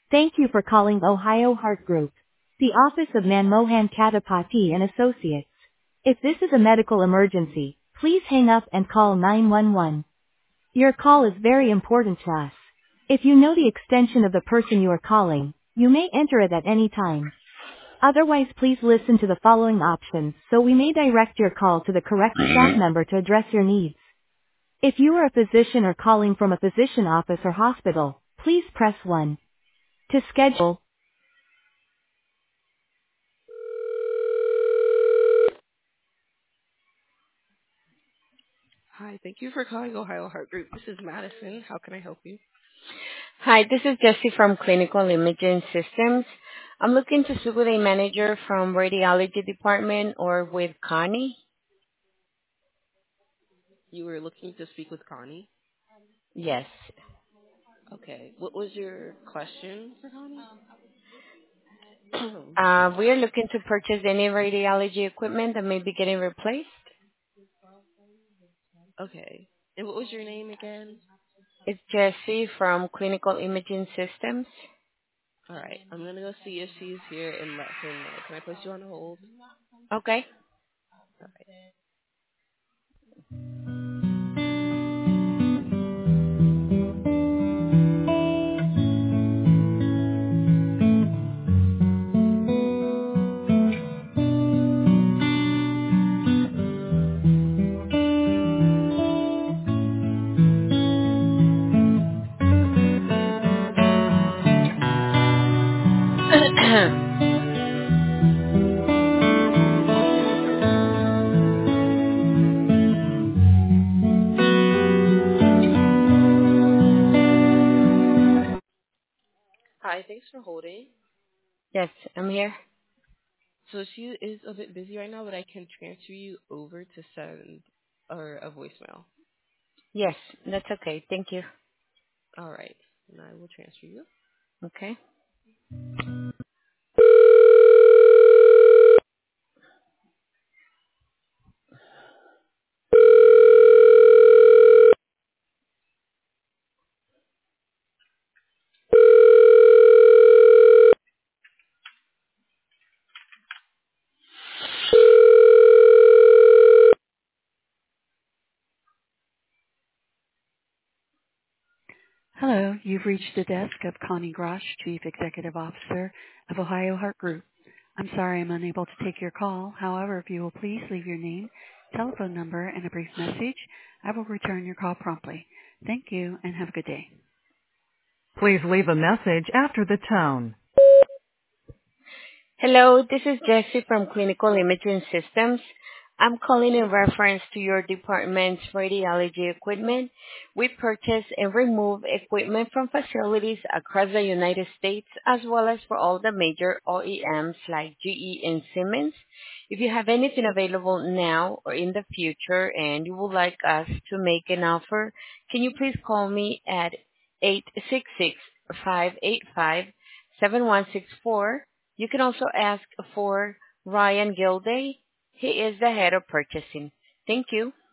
Thank you for calling Ohio Heart Group, the office of Manmohan Katapati and Associates. If this is a medical emergency, please hang up and call 911. Your call is very important to us. If you know the extension of the person you are calling, you may enter it at any time. Otherwise, please listen to the following options so we may direct your call to the correct staff member to address your needs. If you are a physician or calling from a physician office or hospital, please press 1. To schedule, Hi, thank you for calling Ohio Heart Group. This is Madison. How can I help you? Hi, this is Jessie from Clinical Imaging Systems. I'm looking to speak with a manager from radiology department or with Connie. You were looking to speak with Connie. Yes. Okay. What was your question for Connie? We are looking to purchase any radiology equipment that may be getting replaced. Okay. And what was your name again? It's Jessie from Clinical Imaging Systems. All right. I'm going to go see if she's here and let her know. Can I place you on hold? Okay. All right. Hi, thanks for holding. Yes, I'm here. So she is a bit busy right now, but I can transfer you over to send or a voicemail. Yes, that's okay. Thank you. All right. And I will transfer you. Okay. Hello, you've reached the desk of Connie Grosh, Chief Executive Officer of Ohio Heart Group. I'm sorry I'm unable to take your call. However, if you will please leave your name, telephone number, and a brief message, I will return your call promptly. Thank you and have a good day. Please leave a message after the tone. Hello, this is Jessie from Clinical Imaging Systems. I'm calling in reference to your department's radiology equipment. We purchase and remove equipment from facilities across the United States as well as for all the major OEMs like GE and Siemens. If you have anything available now or in the future and you would like us to make an offer, can you please call me at 866-585-7164. You can also ask for Ryan Gilday. He is the head of purchasing. Thank you.